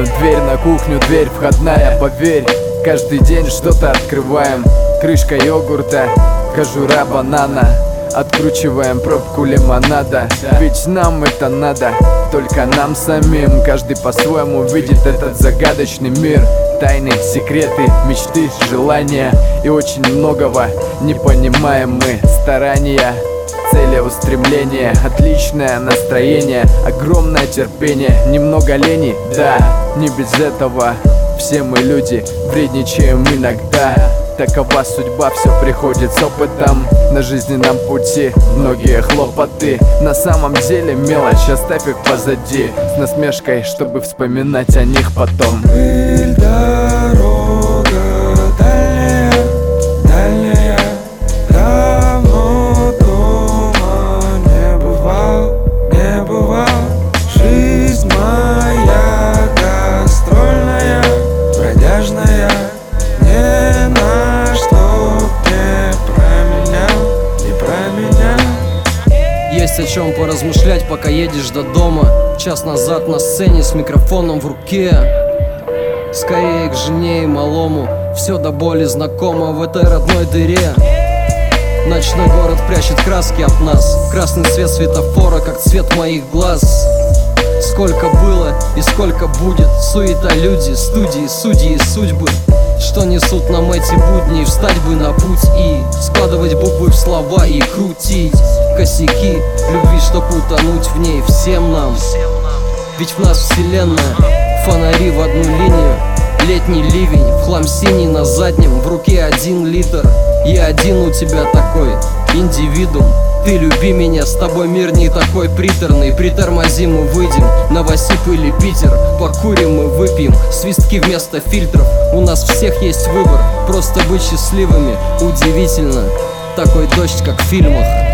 входную дверь, на кухню дверь входная. Поверь, каждый день что-то открываем. Крышка йогурта, кожура банана. Откручиваем пробку лимонада. Ведь нам это надо, только нам самим. Каждый по-своему видит этот загадочный мир. Тайны, секреты, мечты, желания. И очень многого не понимаем мы. Старания, целеустремление, отличное настроение, огромное терпение, немного лени, да, не без этого. Все мы люди, вредничаем иногда. Такова судьба, все приходит с опытом. На жизненном пути многие хлопоты. На самом деле мелочь, оставь их позади. С насмешкой, чтобы вспоминать о них потом. Пыль, дорога дальняя, дальняя. Давно дома не бывал. Жизнь моя гастрольная, бродяжная. Не на что не про меня. Есть о чем поразмышлять, пока едешь до дома. Час назад на сцене с микрофоном в руке. Скорее к жене и малому. Все до боли знакомо в этой родной дыре. Ночной город прячет краски от нас. Красный свет светофора, как цвет моих глаз. Сколько было и сколько будет. Суета, люди, студии, судьи, судьбы, что несут нам эти будни. Встать бы на путь и складывать буквы в слова и крутить косяки любви, чтоб утонуть в ней всем нам. Ведь в нас вселенная, фонари в одну линию. Летний ливень, в хлам синий на заднем. В руке 1 литр, я один у тебя такой индивидуум. Ты люби меня, с тобой мир не такой приторный. Притормозим, мы выйдем, Новосиб или Питер. Покурим и выпьем, свистки вместо фильтров. У нас всех есть выбор, просто быть счастливыми. Удивительно, такой дождь, как в фильмах.